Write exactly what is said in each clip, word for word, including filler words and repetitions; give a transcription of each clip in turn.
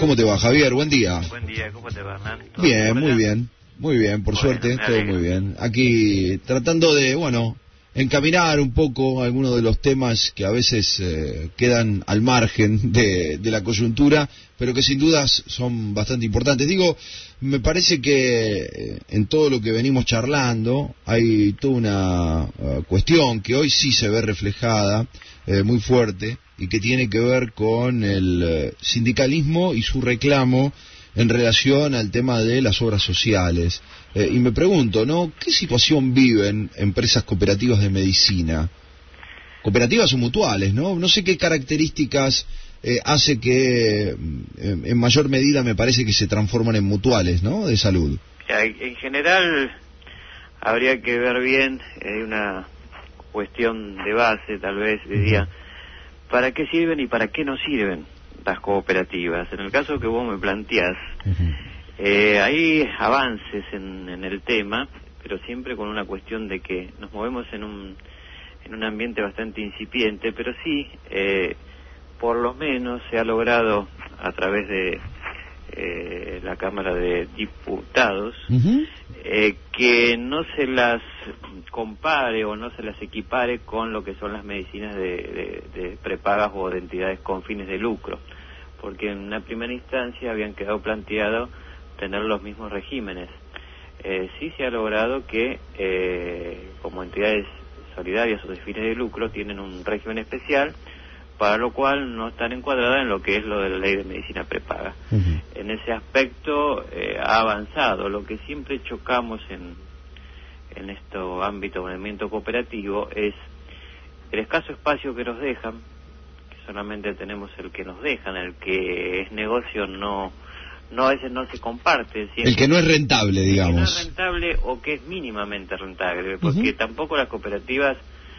¿Cómo te va, Javier? Buen día. Buen día, ¿cómo te va, Hernán? Bien, muy bien, muy bien, por bueno, suerte, todo muy bien. Aquí tratando de, bueno, encaminar un poco algunos de los temas que a veces eh, quedan al margen de, de la coyuntura, pero que sin dudas son bastante importantes. Digo, me parece que eh, en todo lo que venimos charlando hay toda una uh, cuestión que hoy sí se ve reflejada eh, muy fuerte y que tiene que ver con el eh, sindicalismo y su reclamo en relación al tema de las obras sociales. Eh, y me pregunto, ¿no? ¿Qué situación viven empresas cooperativas de medicina? Cooperativas o mutuales, ¿no? No sé qué características eh, hace que eh, en mayor medida me parece que se transforman en mutuales, ¿no? De salud. En general habría que ver bien, hay una cuestión de base, tal vez, diría, uh-huh. ¿para qué sirven y para qué no sirven las cooperativas? En el caso que vos me planteás, uh-huh. eh, hay avances en, en el tema, pero siempre con una cuestión de que nos movemos en un en un ambiente bastante incipiente, pero sí, eh, por lo menos se ha logrado a través de eh, la Cámara de Diputados, uh-huh. eh, que no se las compare o no se las equipare con lo que son las medicinas de, de, de prepagas o de entidades con fines de lucro, porque en una primera instancia habían quedado planteado tener los mismos regímenes. Eh, sí se ha logrado que eh, como entidades solidarias o de fines de lucro tienen un régimen especial, para lo cual no están encuadradas en lo que es lo de la ley de medicina prepaga. Uh-huh. En ese aspecto eh, ha avanzado. Lo que siempre chocamos en en este ámbito de movimiento cooperativo es el escaso espacio que nos dejan, que solamente tenemos el que nos dejan, el que es negocio no no a veces no se comparte. Siempre. El que no es rentable, digamos. El que no es rentable o que es mínimamente rentable, porque uh-huh. tampoco las cooperativas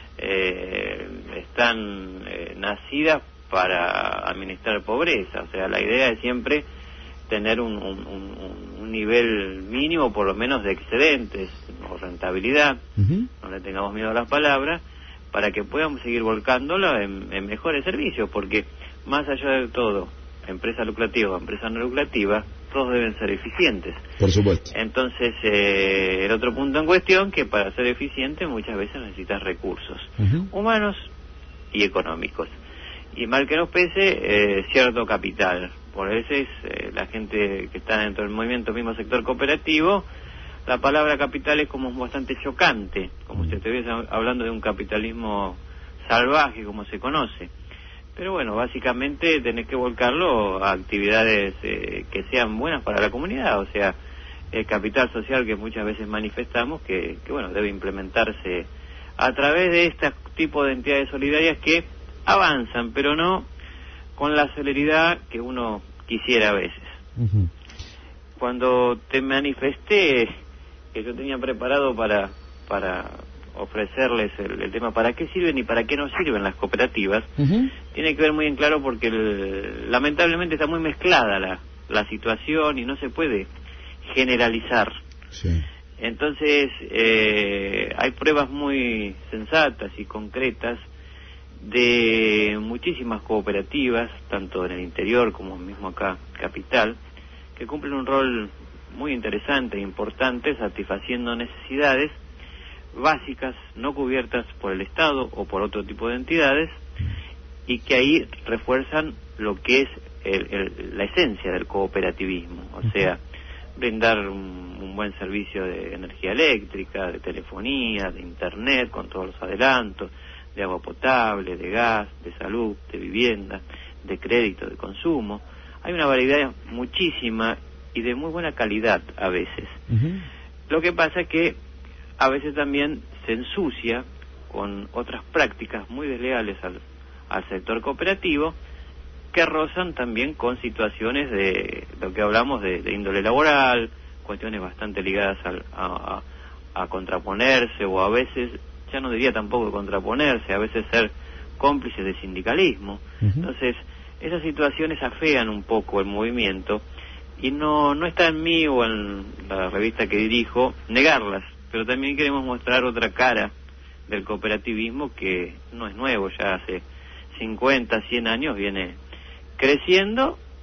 eh, están eh, nacidas para administrar pobreza. O sea, la idea es siempre tener un, un, un, un nivel mínimo, por lo menos, de excedentes o rentabilidad, uh-huh. no le tengamos miedo a las palabras, para que podamos seguir volcándola en, en mejores servicios, porque más allá de todo, empresa lucrativa o empresa no lucrativa, todos deben ser eficientes. Por supuesto. Entonces, eh, el otro punto en cuestión, que para ser eficiente muchas veces necesitas recursos uh-huh. humanos y económicos. Y mal que nos pese, eh, cierto capital. Por eso es eh, la gente que está dentro del movimiento mismo sector cooperativo, la palabra capital es como bastante chocante, como si estuviese hablando de un capitalismo salvaje como se conoce. Pero bueno, básicamente tenés que volcarlo a actividades eh, que sean buenas para la comunidad, o sea, el capital social que muchas veces manifestamos, que, que bueno, debe implementarse a través de este tipo de entidades solidarias que avanzan, pero no con la celeridad que uno quisiera a veces. Uh-huh. Cuando te manifesté que yo tenía preparado para para ofrecerles el, el tema para qué sirven y para qué no sirven las cooperativas, uh-huh. tiene que ver muy en claro porque el, lamentablemente está muy mezclada la, la situación y no se puede generalizar. Sí. Entonces eh, hay pruebas muy sensatas y concretas de muchísimas cooperativas, tanto en el interior como mismo acá, capital, que cumplen un rol muy interesante e importante, satisfaciendo necesidades básicas no cubiertas por el Estado o por otro tipo de entidades, y que ahí refuerzan lo que es el, el, la esencia del cooperativismo, o sea, brindar un, un buen servicio de energía eléctrica, de telefonía, de internet, con todos los adelantos, de agua potable, de gas, de salud, de vivienda, de crédito, de consumo. Hay una variedad muchísima y de muy buena calidad a veces. Uh-huh. Lo que pasa es que a veces también se ensucia con otras prácticas muy desleales al, al sector cooperativo, que rozan también con situaciones de lo que hablamos de, de índole laboral, cuestiones bastante ligadas al, a, a, a contraponerse, o a veces, ya no diría tampoco contraponerse, a veces ser cómplices de sindicalismo. Uh-huh. Entonces, esas situaciones afean un poco el movimiento, y no no está en mí o en la revista que dirijo negarlas, pero también queremos mostrar otra cara del cooperativismo que no es nuevo, ya hace cincuenta, cien años viene creciendo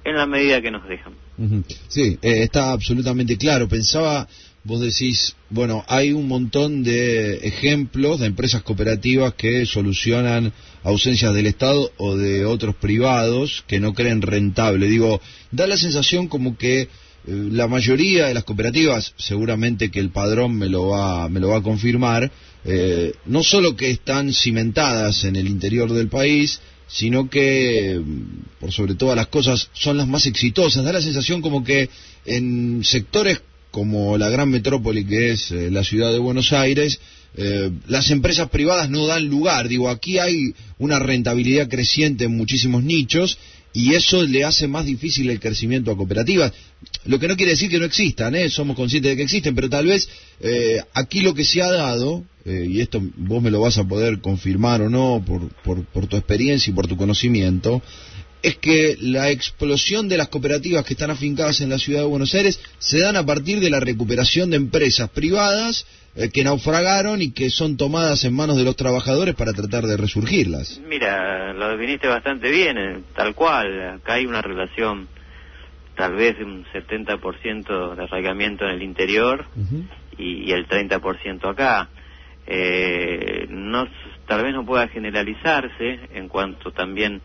en la medida que nos dejan. Uh-huh. Sí, eh, está absolutamente claro. Pensaba, vos decís, bueno, hay un montón de ejemplos de empresas cooperativas que solucionan ausencias del Estado o de otros privados que no creen rentable. Digo, da la sensación como que eh, la mayoría de las cooperativas, seguramente que el padrón me lo va, me lo va a confirmar, eh, no solo que están cimentadas en el interior del país, sino que, por sobre todas las cosas, son las más exitosas. Da la sensación como que en sectores como la gran metrópoli que es eh, la ciudad de Buenos Aires, eh, las empresas privadas no dan lugar. Digo, aquí hay una rentabilidad creciente en muchísimos nichos y eso le hace más difícil el crecimiento a cooperativas. Lo que no quiere decir que no existan, ¿eh? Somos conscientes de que existen, pero tal vez eh, aquí lo que se ha dado, eh, y esto vos me lo vas a poder confirmar o no por, por, por tu experiencia y por tu conocimiento, es que la explosión de las cooperativas que están afincadas en la ciudad de Buenos Aires se dan a partir de la recuperación de empresas privadas eh, que naufragaron y que son tomadas en manos de los trabajadores para tratar de resurgirlas. Mira, lo definiste bastante bien, eh, tal cual. Acá hay una relación tal vez de un setenta por ciento de arraigamiento en el interior uh-huh. y, y el treinta por ciento acá. Eh, no, tal vez no pueda generalizarse en cuanto también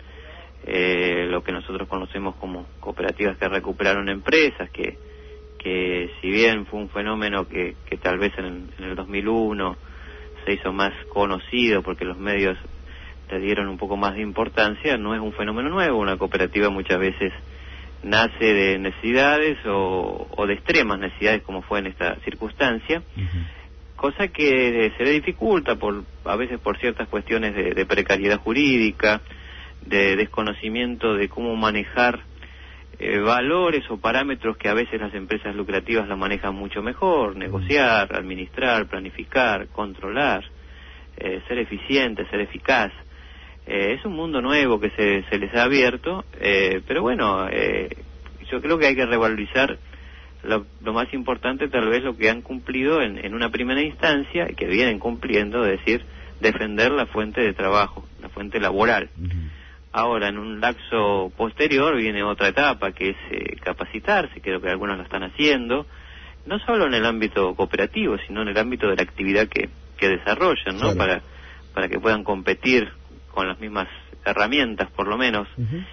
Eh, lo que nosotros conocemos como cooperativas que recuperaron empresas, que que si bien fue un fenómeno que, que tal vez en, en el dos mil uno se hizo más conocido porque los medios le dieron un poco más de importancia, no es un fenómeno nuevo. Una cooperativa muchas veces nace de necesidades o, o de extremas necesidades, como fue en esta circunstancia, uh-huh. cosa que se le dificulta por a veces por ciertas cuestiones de, de precariedad jurídica, de desconocimiento de cómo manejar eh, valores o parámetros que a veces las empresas lucrativas la manejan mucho mejor: negociar, administrar, planificar, controlar, eh, ser eficiente, ser eficaz. Eh, es un mundo nuevo que se, se les ha abierto, eh, pero bueno, eh, yo creo que hay que revalorizar lo, lo más importante, tal vez lo que han cumplido en, en una primera instancia y que vienen cumpliendo, es decir, defender la fuente de trabajo, la fuente laboral. Uh-huh. Ahora, en un lapso posterior viene otra etapa, que es eh, capacitarse. Creo que algunos lo están haciendo, no solo en el ámbito cooperativo, sino en el ámbito de la actividad que, que desarrollan, ¿no? Claro. Para, para que puedan competir con las mismas herramientas, por lo menos. Uh-huh.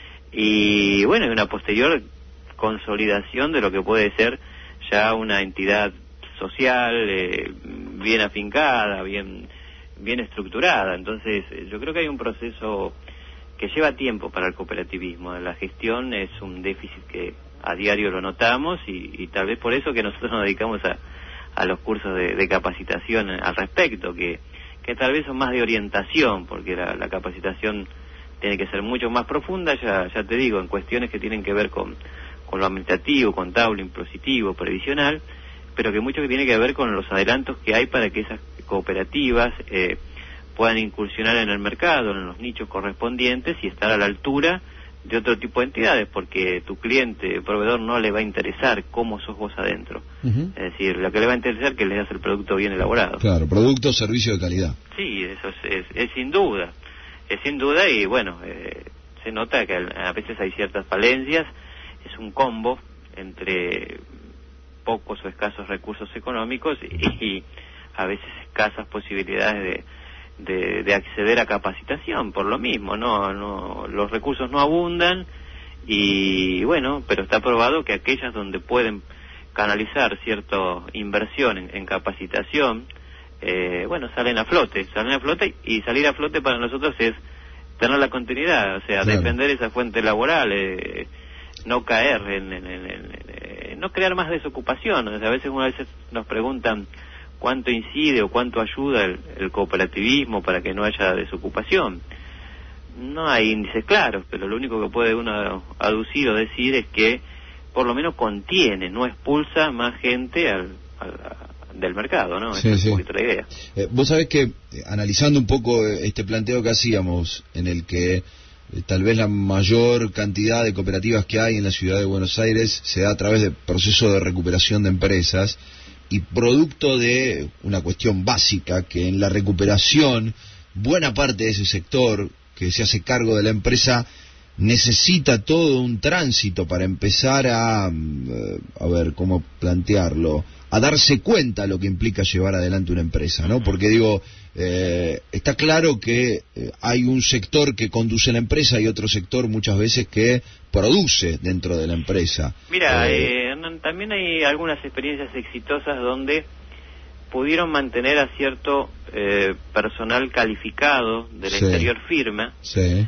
Y bueno, hay una posterior consolidación de lo que puede ser ya una entidad social eh, bien afincada, bien, bien estructurada. Entonces, yo creo que hay un proceso que lleva tiempo para el cooperativismo. La gestión es un déficit que a diario lo notamos y, y tal vez por eso que nosotros nos dedicamos a, a los cursos de, de capacitación al respecto, que, que tal vez son más de orientación, porque la, la capacitación tiene que ser mucho más profunda, ya, ya te digo, en cuestiones que tienen que ver con, con lo administrativo, contable, impositivo, previsional, pero que mucho que tiene que ver con los adelantos que hay para que esas cooperativas eh, puedan incursionar en el mercado, en los nichos correspondientes y estar a la altura de otro tipo de entidades, porque tu cliente, proveedor, no le va a interesar cómo sos vos adentro. Uh-huh. Es decir, lo que le va a interesar es que le das el producto bien elaborado. Claro, producto, servicio de calidad. Sí, eso es, es, es sin duda, es sin duda y bueno, eh, se nota que a veces hay ciertas falencias, es un combo entre pocos o escasos recursos económicos y, y a veces escasas posibilidades de De, de acceder a capacitación, por lo mismo, no, no, los recursos no abundan y bueno, pero está probado que aquellas donde pueden canalizar cierta inversión en, en capacitación, eh, bueno, salen a flote, salen a flote y salir a flote para nosotros es tener la continuidad, o sea, claro. defender esa fuente laboral, eh, no caer en, en, en, en eh, no crear más desocupación. O sea, a veces, una veces nos preguntan cuánto incide o cuánto ayuda el, el cooperativismo para que no haya desocupación. No hay índices claros, pero lo único que puede uno aducir o decir es que por lo menos contiene, no expulsa más gente al, al, del mercado, ¿no? Sí, Esa es sí. un poquito la idea. Eh, vos sabés que, eh, analizando un poco este planteo que hacíamos, en el que eh, tal vez la mayor cantidad de cooperativas que hay en la ciudad de Buenos Aires se da a través de procesos de recuperación de empresas, y producto de una cuestión básica, que en la recuperación buena parte de ese sector que se hace cargo de la empresa necesita todo un tránsito para empezar a, a ver, ¿cómo plantearlo?, a darse cuenta lo que implica llevar adelante una empresa, ¿no? Porque digo, eh, está claro que eh, hay un sector que conduce la empresa y otro sector muchas veces que produce dentro de la empresa. Mira, eh, eh, también hay algunas experiencias exitosas donde pudieron mantener a cierto eh, personal calificado del sí, exterior firme, sí,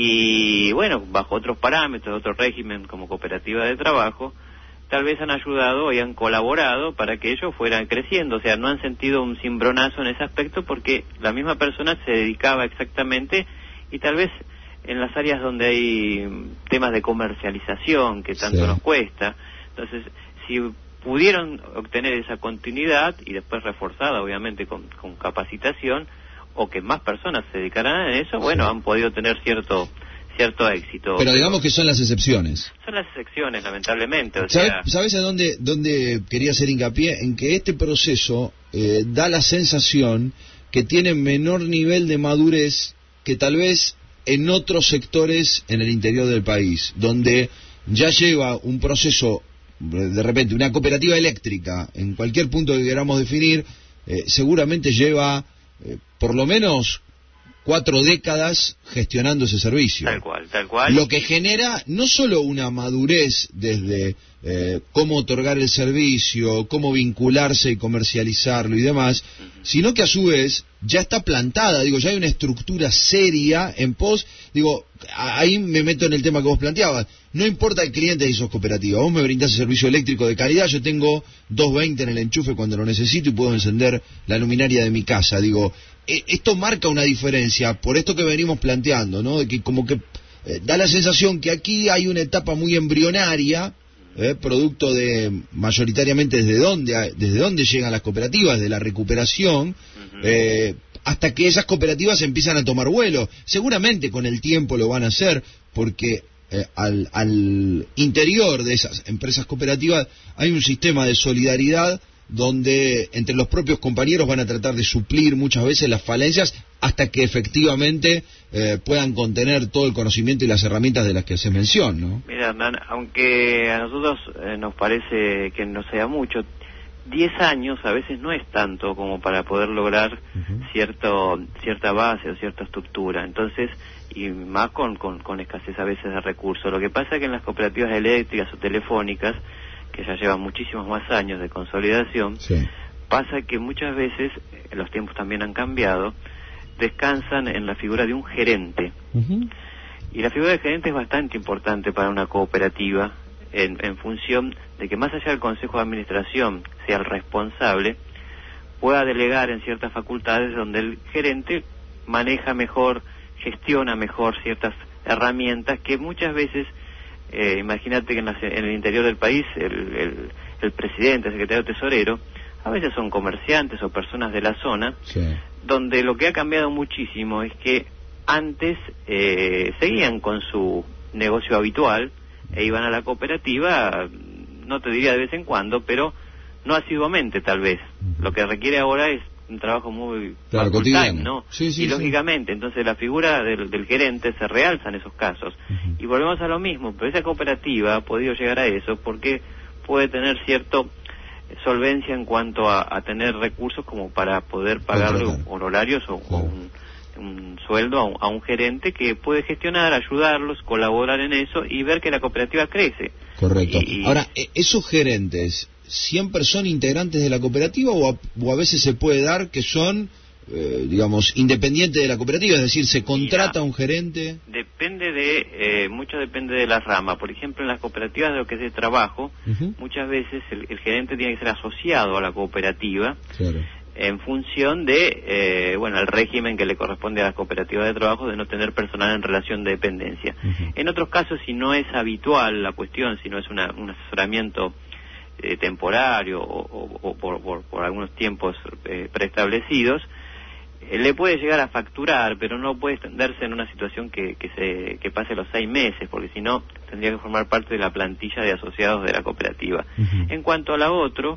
y bueno, bajo otros parámetros, otro régimen como cooperativa de trabajo, tal vez han ayudado y han colaborado para que ellos fueran creciendo. O sea, no han sentido un cimbronazo en ese aspecto porque la misma persona se dedicaba exactamente, y tal vez en las áreas donde hay temas de comercialización que tanto sí, nos cuesta. Entonces, si pudieron obtener esa continuidad y después reforzada obviamente con, con capacitación, o que más personas se dedicaran a eso, bueno, sí, han podido tener cierto cierto éxito. Pero digamos que son las excepciones. Son las excepciones, lamentablemente. O ¿Sabes, sea... ¿Sabes a dónde, dónde quería hacer hincapié? En que este proceso eh, da la sensación que tiene menor nivel de madurez que tal vez en otros sectores en el interior del país, donde ya lleva un proceso, de repente, una cooperativa eléctrica, en cualquier punto que queramos definir, eh, seguramente lleva eh, por lo menos cuatro décadas gestionando ese servicio. Tal cual, tal cual. Lo que genera no solo una madurez desde eh, cómo otorgar el servicio, cómo vincularse y comercializarlo y demás, uh-huh, sino que a su vez ya está plantada, digo, ya hay una estructura seria en pos, digo, ahí me meto en el tema que vos planteabas, no importa el cliente si sos cooperativa, vos me brindás el servicio eléctrico de calidad, yo tengo doscientos veinte en el enchufe cuando lo necesito y puedo encender la luminaria de mi casa, digo, esto marca una diferencia por esto que venimos planteando, ¿no? De que como que eh, da la sensación que aquí hay una etapa muy embrionaria, eh, producto de mayoritariamente desde dónde desde dónde llegan las cooperativas, de la recuperación, uh-huh, eh, hasta que esas cooperativas empiezan a tomar vuelo. Seguramente con el tiempo lo van a hacer, porque eh, al, al interior de esas empresas cooperativas hay un sistema de solidaridad donde entre los propios compañeros van a tratar de suplir muchas veces las falencias hasta que efectivamente eh, puedan contener todo el conocimiento y las herramientas de las que haces mención, ¿no? Mira, Hernán, aunque a nosotros eh, nos parece que no sea mucho, diez años a veces no es tanto como para poder lograr uh-huh, cierto cierta base o cierta estructura. Entonces, y más con, con, con escasez a veces de recursos. Lo que pasa es que en las cooperativas eléctricas o telefónicas, que ya llevan muchísimos más años de consolidación, sí, pasa que muchas veces, los tiempos también han cambiado, descansan en la figura de un gerente. Uh-huh. Y la figura del gerente es bastante importante para una cooperativa, en, en función de que más allá del Consejo de Administración sea el responsable, pueda delegar en ciertas facultades donde el gerente maneja mejor, gestiona mejor ciertas herramientas que muchas veces... Eh, imagínate que en, la, en el interior del país el, el, el presidente, el secretario tesorero, a veces son comerciantes o personas de la zona, sí, donde lo que ha cambiado muchísimo es que antes eh, seguían con su negocio habitual e iban a la cooperativa, no te diría de vez en cuando, pero no asiduamente tal vez. Uh-huh. Lo que requiere ahora es un trabajo muy claro, cotidiano, ¿no? Sí, sí, y lógicamente, sí, entonces la figura del, del gerente se realza en esos casos. Uh-huh. Y volvemos a lo mismo, pero esa cooperativa ha podido llegar a eso porque puede tener cierto solvencia en cuanto a, a tener recursos como para poder pagarle honorarios o, claro, o un, un sueldo a un, a un gerente que puede gestionar, ayudarlos, colaborar en eso y ver que la cooperativa crece. Correcto. Y, y... Ahora, esos gerentes siempre son integrantes de la cooperativa o a, o a veces se puede dar que son, eh, digamos, independientes de la cooperativa, es decir, se contrata Mira, un gerente. Depende de, eh, mucho depende de la rama. Por ejemplo, en las cooperativas de lo que es de trabajo, uh-huh, muchas veces el, el gerente tiene que ser asociado a la cooperativa, claro, en función de, eh, bueno, el régimen que le corresponde a las cooperativas de trabajo de no tener personal en relación de dependencia. Uh-huh. En otros casos, si no es habitual la cuestión, si no es una, un asesoramiento Eh, temporario o, o, o por, por, por algunos tiempos eh, preestablecidos, eh, le puede llegar a facturar, pero no puede extenderse en una situación que, que se que pase los seis meses, porque si no tendría que formar parte de la plantilla de asociados de la cooperativa. Uh-huh. En cuanto a la otro,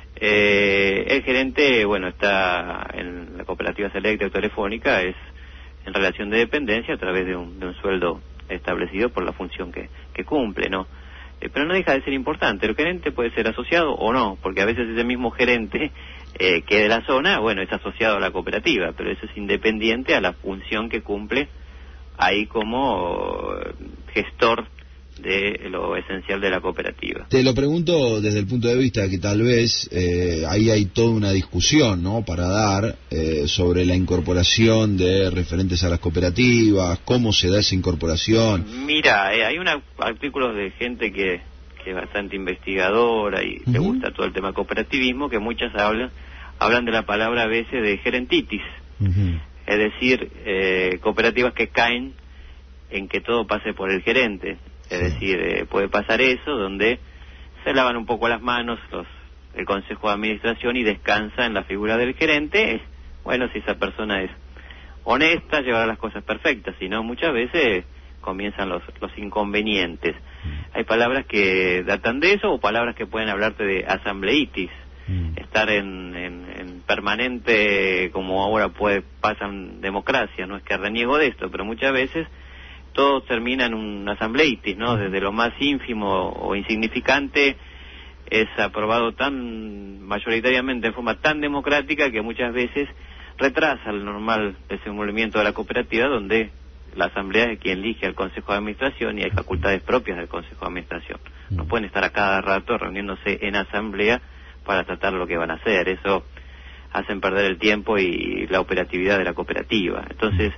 eh, el gerente, bueno, está en la cooperativa eléctrica o telefónica, es en relación de dependencia a través de un, de un sueldo establecido por la función que, que cumple, ¿no? Eh, pero no deja de ser importante. El gerente puede ser asociado o no, porque a veces ese mismo gerente eh, que de la zona, bueno, es asociado a la cooperativa, pero eso es independiente a la función que cumple ahí como gestor de lo esencial de la cooperativa. Te lo pregunto desde el punto de vista que tal vez eh, ahí hay toda una discusión, ¿no?, para dar eh, sobre la incorporación de referentes a las cooperativas, cómo se da esa incorporación. Mira, eh, hay unos artículos de gente que, que es bastante investigadora y uh-huh. le gusta todo el tema cooperativismo, que muchas hablan hablan de la palabra a veces de gerentitis, uh-huh. es decir, eh, cooperativas que caen en que todo pase por el gerente. Es decir, eh, puede pasar eso, donde se lavan un poco las manos los el Consejo de Administración y descansa en la figura del gerente. Bueno, si esa persona es honesta, llevará las cosas perfectas, si no, muchas veces comienzan los, los inconvenientes. Hay palabras que datan de eso, o palabras que pueden hablarte de asambleitis, mm. estar en, en, en permanente, como ahora puede pasa en democracia, no es que reniego de esto, pero muchas veces todo termina en un asambleitis, ¿no? Desde lo más ínfimo o insignificante es aprobado tan mayoritariamente en forma tan democrática que muchas veces retrasa el normal desenvolvimiento de la cooperativa, donde la asamblea es quien elige al Consejo de Administración y hay facultades propias del Consejo de Administración. No pueden estar a cada rato reuniéndose en asamblea para tratar lo que van a hacer. Eso hacen perder el tiempo y la operatividad de la cooperativa. Entonces,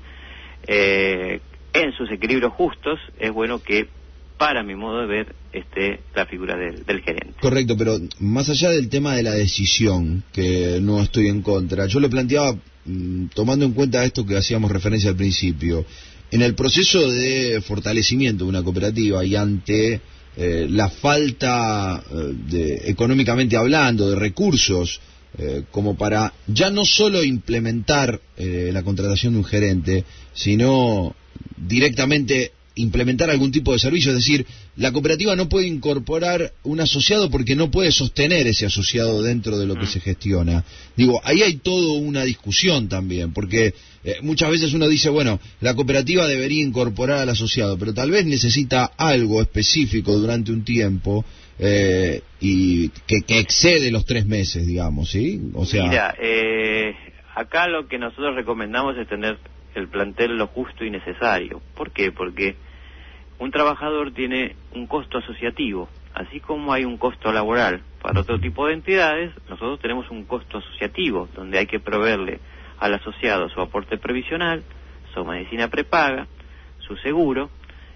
eh, en sus equilibrios justos, es bueno que, para mi modo de ver, esté la figura del, del gerente. Correcto, pero más allá del tema de la decisión, que no estoy en contra, yo le planteaba, mmm, tomando en cuenta esto que hacíamos referencia al principio, en el proceso de fortalecimiento de una cooperativa y ante eh, la falta, eh, de, económicamente hablando, de recursos, Eh, como para ya no solo implementar eh, la contratación de un gerente, sino directamente implementar algún tipo de servicio. Es decir, la cooperativa no puede incorporar un asociado porque no puede sostener ese asociado dentro de lo que se gestiona. Digo, ahí hay toda una discusión también, porque eh, muchas veces uno dice, bueno, la cooperativa debería incorporar al asociado, pero tal vez necesita algo específico durante un tiempo eh, y que, que excede los tres meses, digamos, ¿sí? O sea, mira, eh, acá lo que nosotros recomendamos es tener el plantel lo justo y necesario. ¿Por qué? Porque un trabajador tiene un costo asociativo, así como hay un costo laboral para otro tipo de entidades. Nosotros tenemos un costo asociativo, donde hay que proveerle al asociado su aporte previsional, su medicina prepaga, su seguro,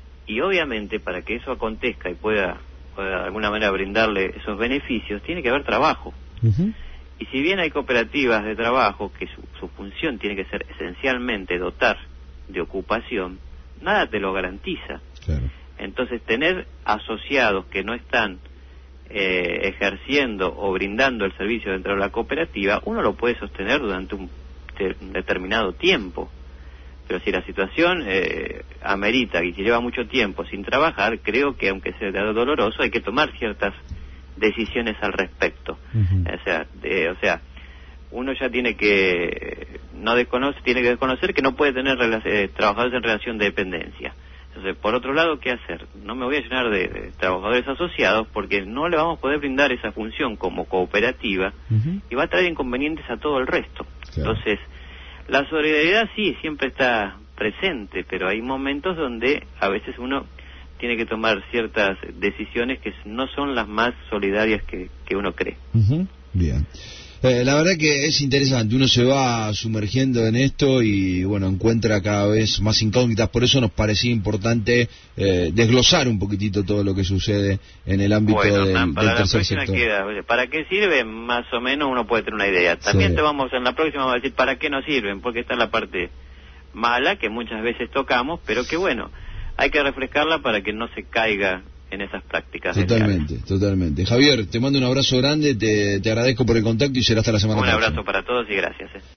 y obviamente para que eso acontezca y pueda, pueda de alguna manera brindarle esos beneficios, tiene que haber trabajo. Uh-huh. Y si bien hay cooperativas de trabajo que su, su función tiene que ser esencialmente dotar de ocupación, nada te lo garantiza. Claro. Entonces, tener asociados que no están eh, ejerciendo o brindando el servicio dentro de la cooperativa, uno lo puede sostener durante un, de, un determinado tiempo. Pero si la situación eh, amerita y si lleva mucho tiempo sin trabajar, creo que aunque sea doloroso, hay que tomar ciertas decisiones al respecto. Uh-huh. O sea, de, o sea, uno ya tiene que no desconoce, tiene que desconocer que no puede tener eh, trabajadores en relación de dependencia. Entonces, por otro lado, ¿qué hacer? No me voy a llenar de, de trabajadores asociados porque no le vamos a poder brindar esa función como cooperativa, uh-huh, y va a traer inconvenientes a todo el resto. Claro. Entonces, la solidaridad sí siempre está presente, pero hay momentos donde a veces uno tiene que tomar ciertas decisiones que no son las más solidarias que, que uno cree. Uh-huh. Bien. Eh, la verdad que es interesante, uno se va sumergiendo en esto y bueno, encuentra cada vez más incógnitas, por eso nos parecía importante eh, desglosar un poquitito todo lo que sucede en el ámbito bueno, del, para del tercer la sector. Queda, ¿para qué sirve? Más o menos uno puede tener una idea. También sí. te vamos en la próxima vamos a decir para qué no sirven, porque está la parte mala que muchas veces tocamos, pero que bueno, hay que refrescarla para que no se caiga en esas prácticas. Totalmente, desleales. Totalmente. Javier, te mando un abrazo grande, te, te agradezco por el contacto y será hasta la semana próxima. Un abrazo para todos y gracias. Eh.